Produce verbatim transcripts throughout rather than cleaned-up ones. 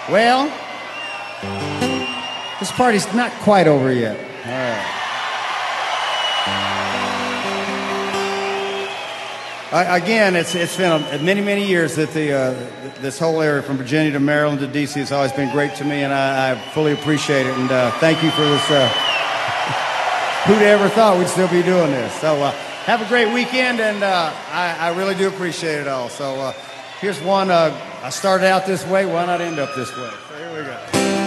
Well, this party's not quite over yet. All right. I, again, it's it's been a, many many years that the uh, this whole area from Virginia to Maryland to D C has always been great to me, and I, I fully appreciate it. And uh, thank you for this. Uh, who'd ever thought we'd still be doing this? So uh, have a great weekend, and uh, I, I really do appreciate it all. So uh, here's one. Uh, I started out this way. Why not end up this way? So here we go.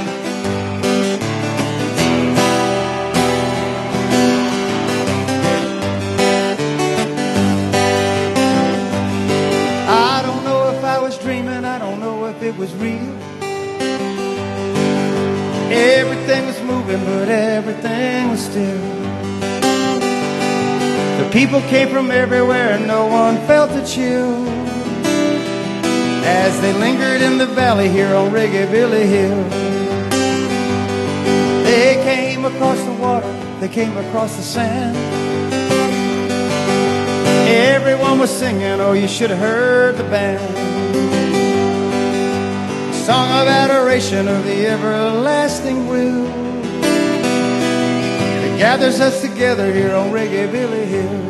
Dreaming, I don't know if it was real. Everything was moving, but everything was still. The people came from everywhere and no one felt the chill as they lingered in the valley here on Reggae Billy Hill. They came across the water, they came across the sand. Everyone was singing, oh, you should have heard the band. Song of adoration of the everlasting will that gathers us together here on Reggae Billy Hill.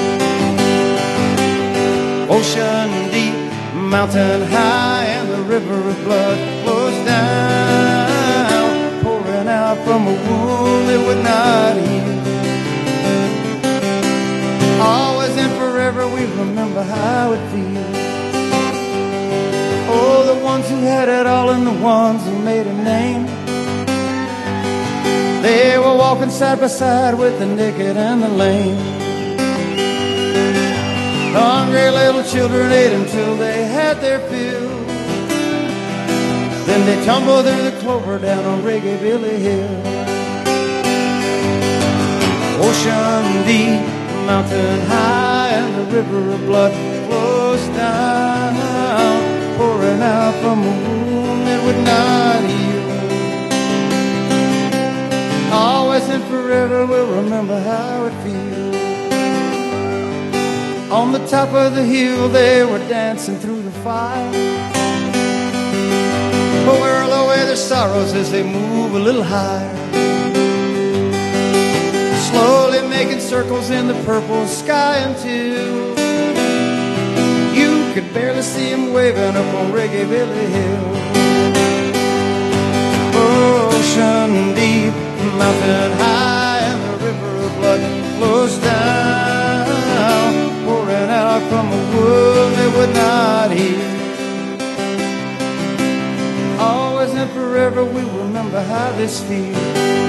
Ocean deep, mountain high, and the river of blood flows down, pouring out from a wound that would not heal. Always and forever we remember how it feels. Oh, the ones who had it all and the ones who made a name. They were walking side by side with the naked and the lame. The hungry little children ate until they had their fill. Then they tumbled through the clover down on Reggae Billy Hill. Ocean deep, mountain high, and the river of blood flows down, pouring out from a wound that would not heal. Always and forever we'll remember how it feels. On the top of the hill they were dancing through the fire, but whirl away their sorrows as they move a little higher, slowly making circles in the purple sky until you could barely see him waving up on Reggae Billy Hill. Ocean deep, mountain high, and the river of blood flows down, pouring out from a wound that would not heal. Always and forever we remember how this feels.